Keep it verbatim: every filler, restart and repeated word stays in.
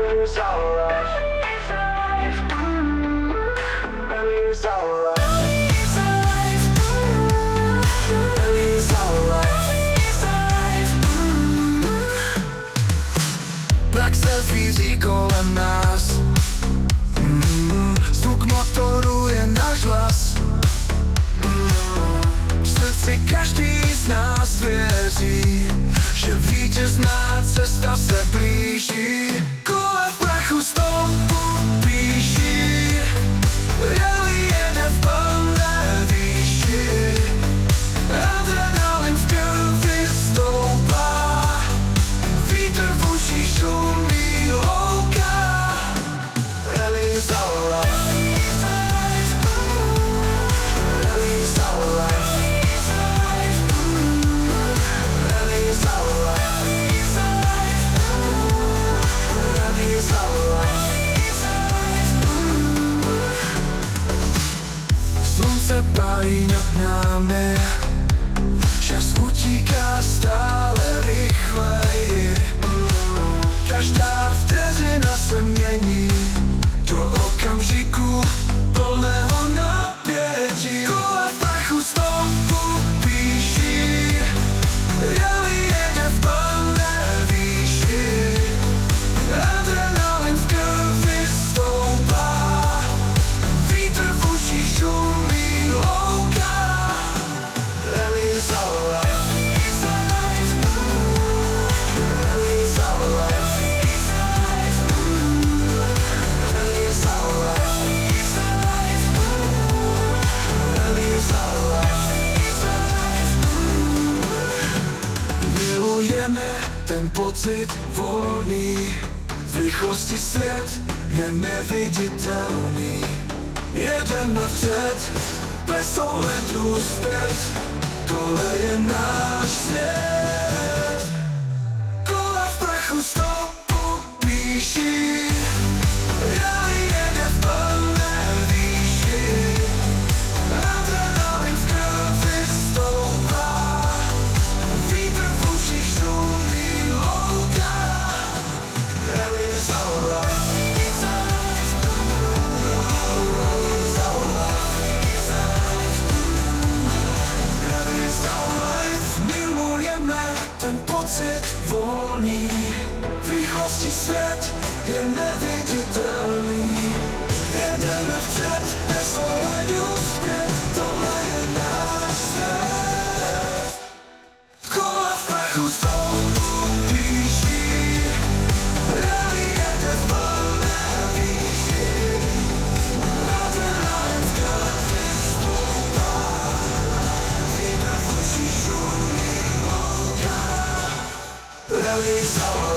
Ellie's alright. Ellie's alright. Ellie's alright. Tak se vízí kolem nás, mm, zvuk motoru je náš hlas. V srdci každý z nás věří, že vítězná cesta se blíží. Kola v prachu stopu píší, Ellie jede v plné výši. Adrenalin v krvi stoupá, vítr v uších šumí louka. Ellie's alright. Ellie's alright. Ellie's alright. Ellie's alright. Slunce pálí nad námi, čas utíká stále rychleji. Každá vteřina se mění do okamžiku plného napětí. Kola v prachu stopu píší, Ellie jede v plné výši. Adrenalin v krvi stoupá, vítr v uších šumí louka. Ellie's alright. Ellie's alright. Ellie's alright. Ellie's alright. Milujeme ten pocit volný, v rychlosti svět je neviditelný. Jedeme vpřed, bez ohledu zpět, tohle je náš svět. Kola v prachu stopu píší, Ellie jede v plné výši. Adrenalin v krvi stoupá, vítr v uších šumí louka. Ellie's alright. Ellie's alright. Milujeme ten pocit volný, v rychlosti svět je neviditelný. Jedeme vpřed, bez ohledu zpět, tohle je náš svět. Kola v prachu stopu píší, Ellie jede v plné výši. Adrenalin v krvi stoupá, vítr v uších šumí louka. Ellie's alright.